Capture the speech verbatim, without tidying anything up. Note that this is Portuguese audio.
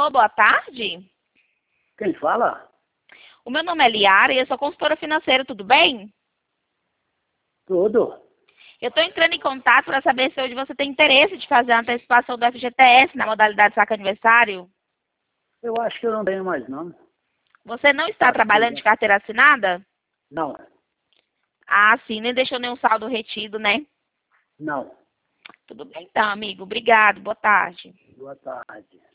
Alô, boa tarde. Quem fala? O meu nome é Liara e eu sou consultora financeira, tudo bem? Tudo. Eu estou entrando em contato para saber se hoje você tem interesse de fazer a antecipação do F G T S na modalidade saque aniversário. Eu acho que eu não tenho mais, não. Você não está Tá, trabalhando tudo. de carteira assinada? Não, Ah, sim, nem deixou nenhum saldo retido, né? não. Tudo bem então, amigo. Obrigado. Boa tarde. Boa tarde.